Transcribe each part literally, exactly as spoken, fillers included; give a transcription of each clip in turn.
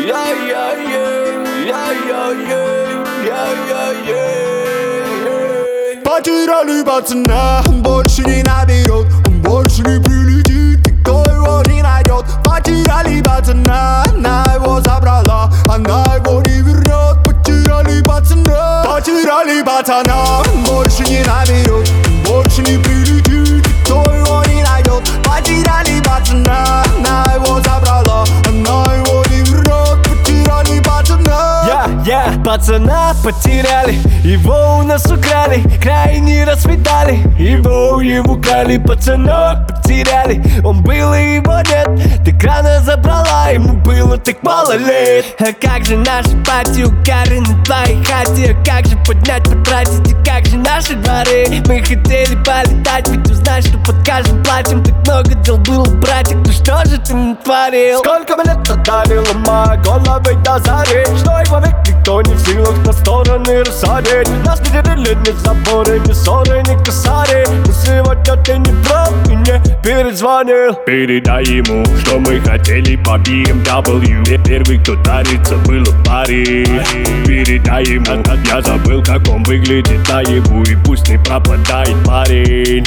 Потеряли пацана, он больше не наберет, он больше не прилетит, никто его не найдет. Потеряли пацана, она его забрала, она его не вернет. Потеряли пацана, потеряли пацана, он больше не наберет, он больше не прилетит, никто его не найдет. Потеряли пацана, она его забрала, она его не вернет. Потеряли пацана. Я, я, пацана потеряли, его у нас украли, край не расцветали, его ему крали, пацана потеряли, он был и его нет, так рано забрала, ему было так мало лет. А как же наши пати у Кары на твоей хате, а как же поднять, потратить, и как же наши дворы? Мы хотели полетать, ведь узнать, что под каждым платьем так много дел было, братик, ну что же ты натворил? Сколько мне лет отдали, ломая головы до зари, что его век никто не в силах на стороны рассадить. Нас не делили ни заборы, ни ссоры, ни косари, но сегодня ты не прав и не перезвонил. Передай ему, что мы хотели по би эм дабл ю. Первый, кто дарится, был в паре. Передай ему, я забыл, как он выглядит наяву, и пусть не пропадает парень.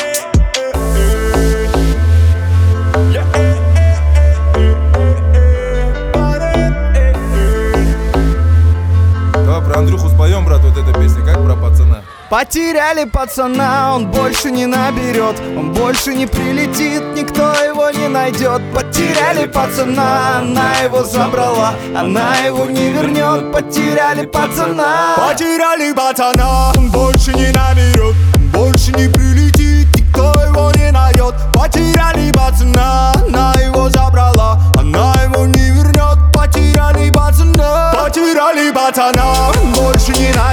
Про Андрюху споем, брат, вот эта песня, как про пацана. Потеряли пацана, он больше не наберет, он больше не прилетит, никто его не найдет. Потеряли пацана, она его забрала, она его не вернет. Потеряли пацана, потеряли пацана, он больше не наберет, он больше не прилетит, никто его не найдет. Потеряли пацана, она его забрала, она его не вернет. Потеряли пацана, потеряли пацана, он больше не найдет.